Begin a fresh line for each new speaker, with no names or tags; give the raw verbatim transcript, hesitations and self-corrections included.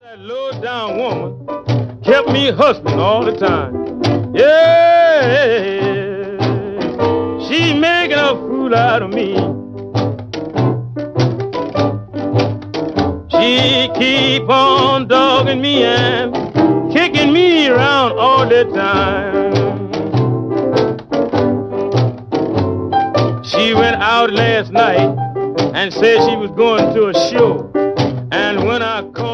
That low down woman kept me hustling all the time. Yeah, she making a fool out of me. She keep on dogging me and kicking me around all the time. She went out last night and said she was going to a show. And when I called